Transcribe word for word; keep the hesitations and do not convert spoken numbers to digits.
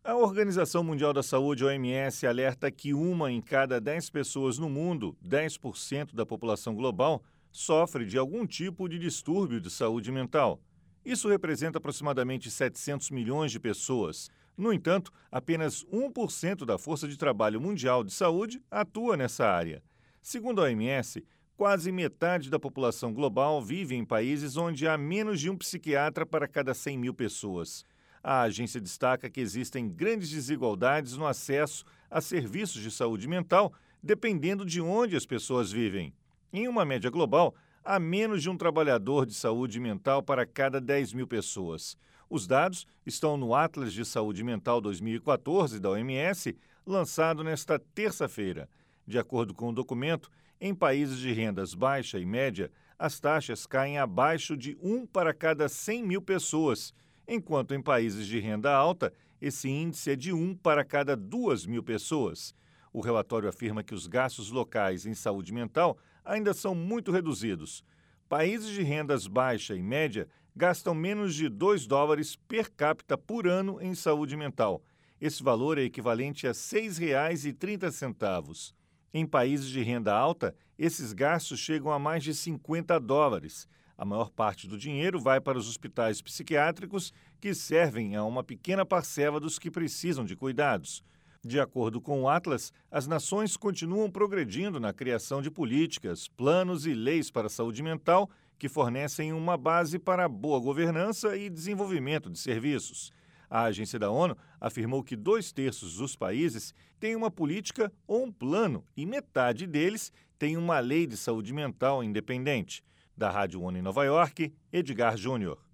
A Organização Mundial da Saúde, O M S, alerta que uma em cada dez pessoas no mundo, dez por cento da população global, sofre de algum tipo de distúrbio de saúde mental. Isso representa aproximadamente setecentos milhões de pessoas. No entanto, apenas um por cento da força de trabalho mundial de saúde atua nessa área. Segundo a O M S, quase metade da população global vive em países onde há menos de um psiquiatra para cada cem mil pessoas. A agência destaca que existem grandes desigualdades no acesso a serviços de saúde mental, dependendo de onde as pessoas vivem. Em uma média global, há menos de um trabalhador de saúde mental para cada dez mil pessoas. Os dados estão no Atlas de Saúde Mental dois mil e quatorze da O M S, lançado nesta terça-feira. De acordo com o documento, em países de rendas baixa e média, as taxas caem abaixo de um para cada cem mil pessoas, enquanto em países de renda alta, esse índice é de um para cada duas mil pessoas. O relatório afirma que os gastos locais em saúde mental ainda são muito reduzidos. Países de rendas baixa e média gastam menos de dois dólares per capita por ano em saúde mental. Esse valor é equivalente a seis reais e trinta centavos. Em países de renda alta, esses gastos chegam a mais de cinquenta dólares. A maior parte do dinheiro vai para os hospitais psiquiátricos, que servem a uma pequena parcela dos que precisam de cuidados. De acordo com o Atlas, as nações continuam progredindo na criação de políticas, planos e leis para a saúde mental que fornecem uma base para a boa governança e desenvolvimento de serviços. A agência da ONU afirmou que dois terços dos países têm uma política ou um plano e metade deles tem uma lei de saúde mental independente. Da Rádio ONU em Nova York, Edgar Júnior.